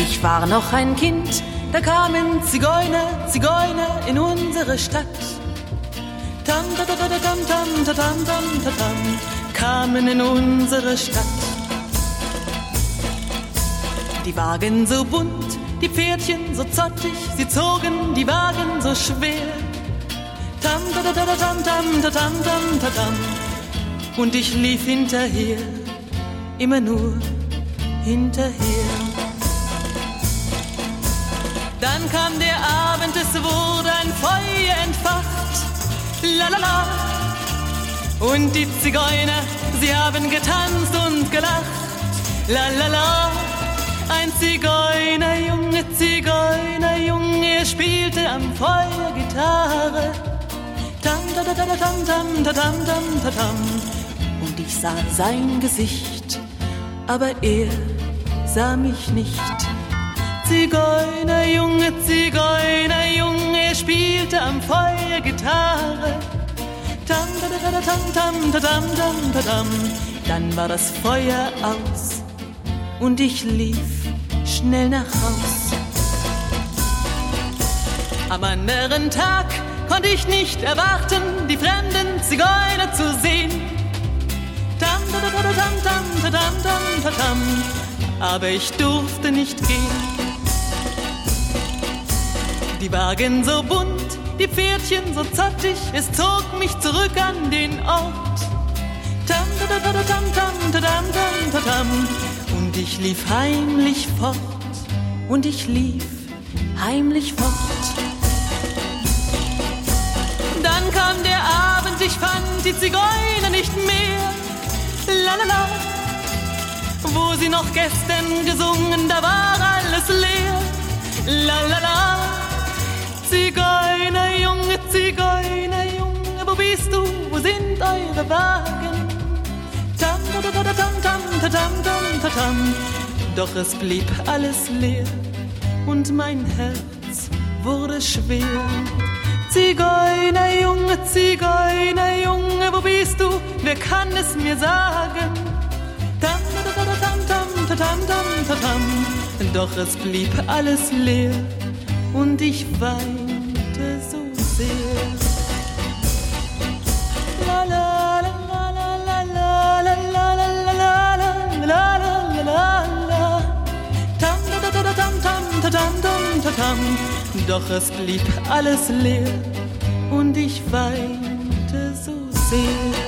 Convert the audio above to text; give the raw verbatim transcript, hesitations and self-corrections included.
Ich war noch ein Kind, da kamen Zigeuner, Zigeuner in unsere Stadt. Tam, ta, ta, ta, tam, tam, ta, tam, tam, ta, tam, kamen in unsere Stadt. Die Wagen so bunt, die Pferdchen so zottig, sie zogen die Wagen so schwer. Tam, ta, ta, ta, tam, tam, ta, tam, tam, ta, tam. Und ich lief hinterher, immer nur hinterher. Dann kam der Abend, es wurde ein Feuer entfacht, la la la. Und die Zigeuner, sie haben getanzt und gelacht, la la la. Ein Zigeunerjunge, Zigeunerjunge, er spielte am Feuer Gitarre. Tam, ta, ta, ta, tam, tam, ta, tam, tam, ta, tam. Und ich sah sein Gesicht, aber er sah mich nicht. Zigeunerjunge, Zigeunerjunge, er spielte am Feuer Gitarre. Tam, ta, ta, ta, tam, tam, ta, tam, tam, ta, tam. Dann war das Feuer aus und ich lief schnell nach Haus. Am anderen Tag konnte ich nicht erwarten, die fremden Zigeuner zu sehen. Tam, ta, ta, ta, tam, tam, ta, tam, tam, ta, tam. Aber ich durfte nicht gehen. Die Wagen so bunt, die Pferdchen so zottig, es zog mich zurück an den Ort. Tam, ta, ta, ta, tam, tam, ta, tam, tam, ta, tam. Und ich lief heimlich fort, und ich lief heimlich fort. Dann kam der Abend, ich fand die Zigeuner nicht mehr, la la la. Wo sie noch gestern gesungen, da war alles leer, la la la. Zigeunerjunge, Zigeunerjunge, wo bist du, wo sind eure Wagen? Tam, ta, ta, ta, tam, tam, ta, tam, tam, ta, tam. Doch es blieb alles leer und mein Herz wurde schwer. Zigeunerjunge, Zigeunerjunge, wo bist du, wer kann es mir sagen? Tam, ta, ta, ta, tam, tam, ta, tam, tam, ta, tam. Doch es blieb alles leer und ich weinte so sehr. La la la la la la la la la la la la la. Tam ta ta ta tam tam ta tam tam ta tam. Doch es blieb alles leer und ich weinte so sehr.